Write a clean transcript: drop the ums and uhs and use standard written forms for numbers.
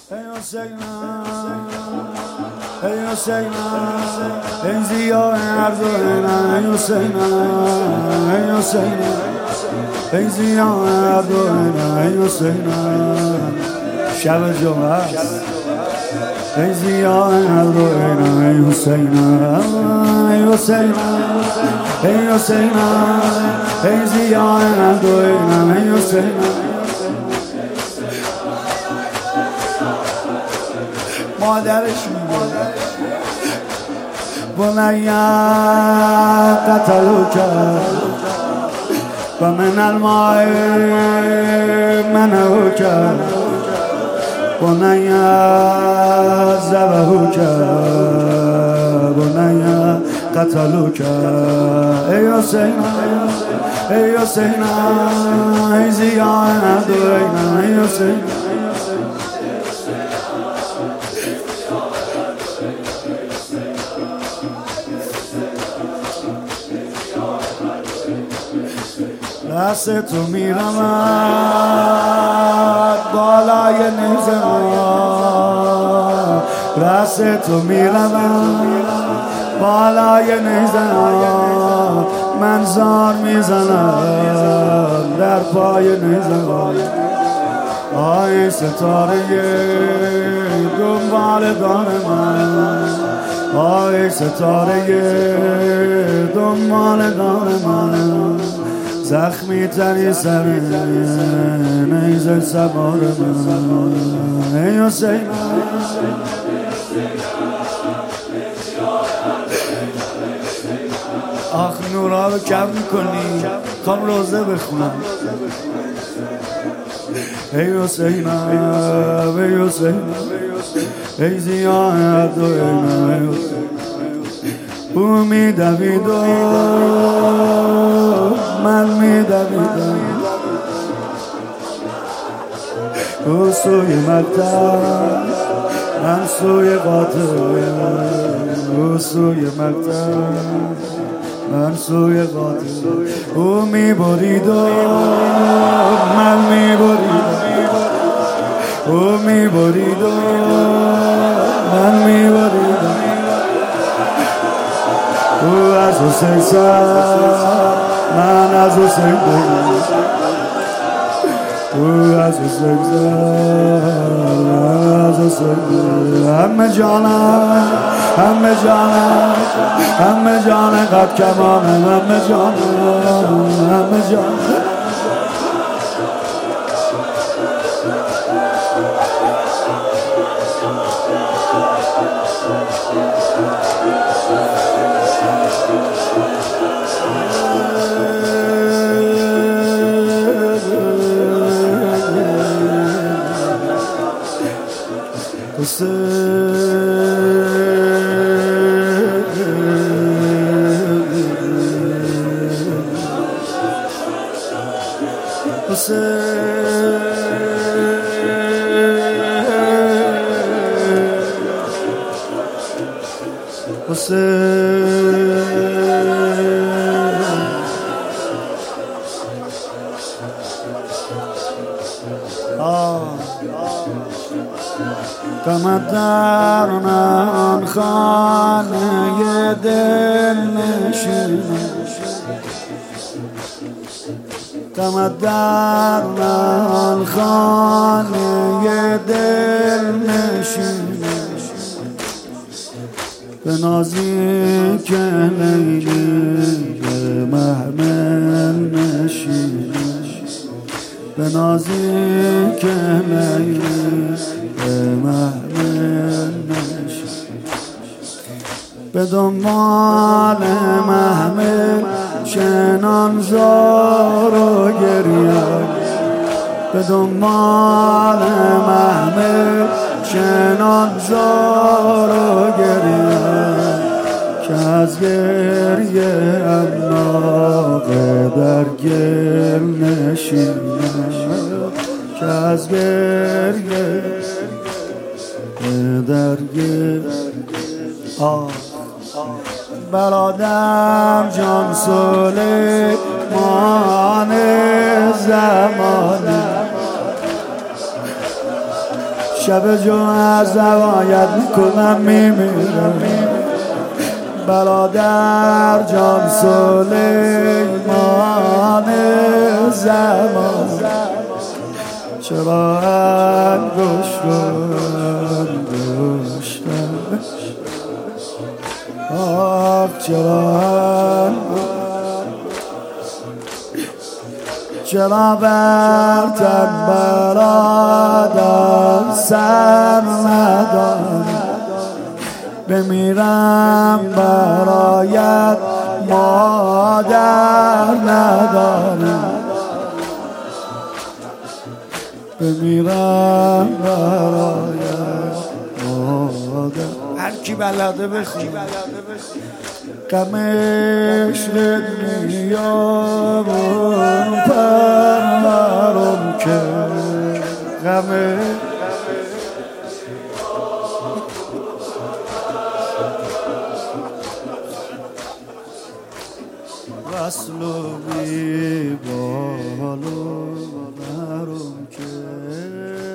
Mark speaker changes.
Speaker 1: ای حسینا ای حسینا ای زیاد اردوینا ای حسینا ای حسینا ای زیاد اردوینا ای حسینا شب جمعه است ای زیاد اردوینا ای حسینا ای حسینا ای حسینا ای زیاد اردوینا ای حسینا مادرش میگه بنیا قتلو کرد و من الماء منعو کرد بنیا ذبحو کرد بنیا قتلو کرد ای حسینا ای حسینا ای زیاد اردوینا ای حسینا دست تو میرمد بالای نیزه ها دست تو میرمد بالای نیزه ها من زار میزنم در پای نیزه ها آی ستاره دنبال دان من آی ستاره دنبال دان من زخمی تری سر نیزه سوار من ای حسینا آخ نورا رو کم میکنی کام روزه بخونم ای حسینا ای حسینا ای زیاد اردوینا ای حسینا او میدوید و من میدویدم او سوی مقتل من سوی قاتل او سوی مقتل من سوی قاتل او میبرید و من میبریدم او میبرید و من میبریدم او از حسین سر من از حسین دید او از حسین سر از حسین دید همه جانم همه جانم همه جانم قد کمانم همه جانم همه جانم تمدرنا خانه دل نشین تمدرنا خانه دل نشین به نازک لیلی محمل نشین به نازک لیلی محمل نشین به دنبال محمل شنان زار و گریه به دنبال محمل شنان زار و گریه که از گریه امناق در گل نشینه که از گریه در گل برادر جان سلیمان زمانی شب جمعه روایت میکنم میمیرم برادر جان سلیمان زمان چرا انگشتم آخ چرا برتن برادر سر ندارم بمیرم برایت مادر ندارم بمیرم برایت مادر هر کی بلده بخون غم عشق میارم پرم که غم وصل و بیبال و نرم که